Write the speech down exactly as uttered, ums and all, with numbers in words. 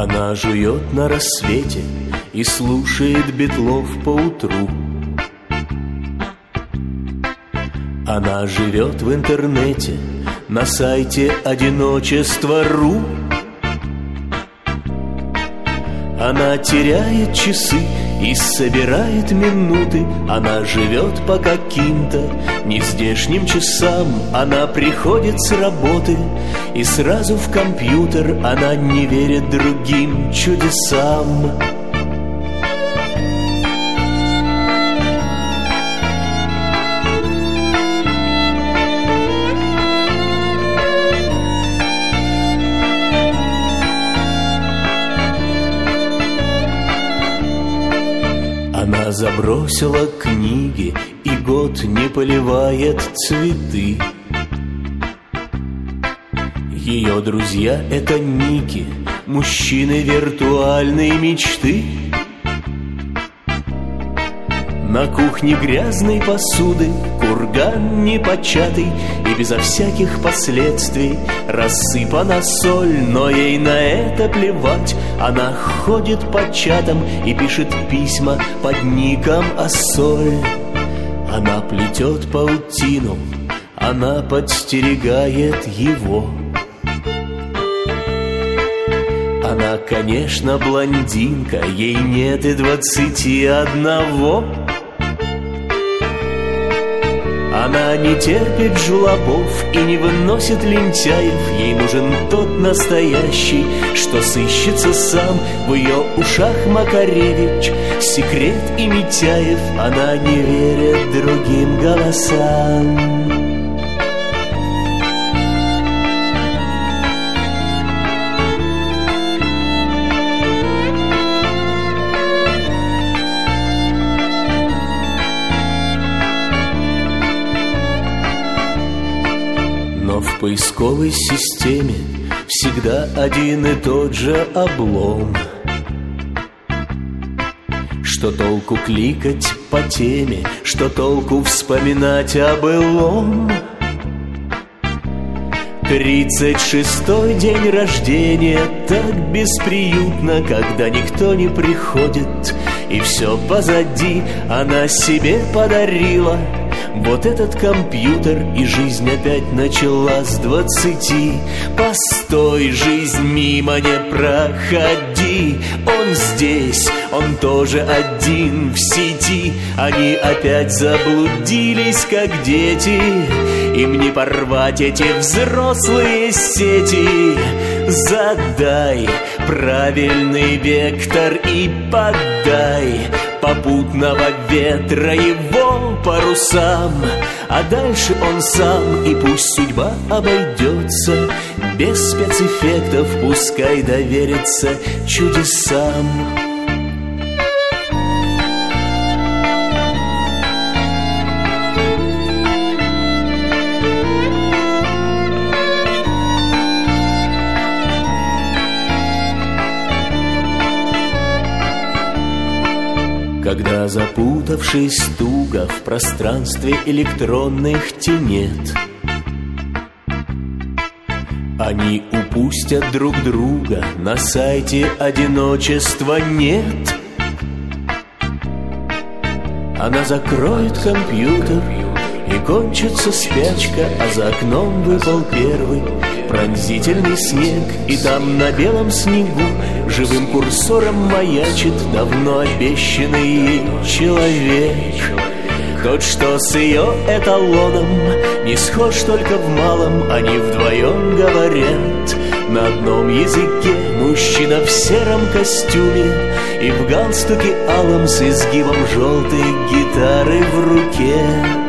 Она жует на рассвете и слушает Битлов поутру. Она живет в интернете на сайте одиночество точка ру. Она теряет часы и собирает минуты. Она живет по каким-то нездешним часам. Она приходит с работы и сразу в компьютер. Она не верит другим чудесам. Она забросила книги и год не поливает цветы. Ее друзья — это ники, мужчины виртуальной мечты. На кухне грязной посуды курган непочатый, и безо всяких последствий рассыпана соль. Но ей на это плевать. Она ходит по чатам и пишет письма под ником Ассоль. Она плетет паутину, она подстерегает его. Она, конечно, блондинка, ей нет и двадцати одного. Она не терпит жлобов и не выносит лентяев. Ей нужен тот настоящий, что сыщется сам. В ее ушах Макаревич, Секрет и Митяев. Она не верит другим голосам. Но в поисковой системе всегда один и тот же облом. Что толку кликать по теме, что толку вспоминать о былом? Тридцать шестой день рождения так бесприютно, когда никто не приходит, и все позади. Она себе подарила вот этот компьютер, и жизнь опять начала с двадцати. Постой, жизнь, мимо не проходи. Он здесь, он тоже один в сети. Они опять заблудились, как дети. Им не порвать эти взрослые сети. Задай правильный вектор и подай попутного ветра его парусам. А дальше он сам, и пусть судьба обойдется без спецэффектов, пускай доверится чудесам. Когда, запутавшись туго в пространстве электронных тенет, они упустят друг друга на сайте одиночества нет. Она закроет компьютер, и кончится спячка, а за окном выпал первый пронзительный снег. И там на белом снегу живым курсором маячит давно обещанный ей человек. Тот, что с ее эталоном не схож только в малом. Они вдвоем говорят на одном языке. Мужчина в сером костюме и в галстуке алом, с изгибом желтой гитары в руке.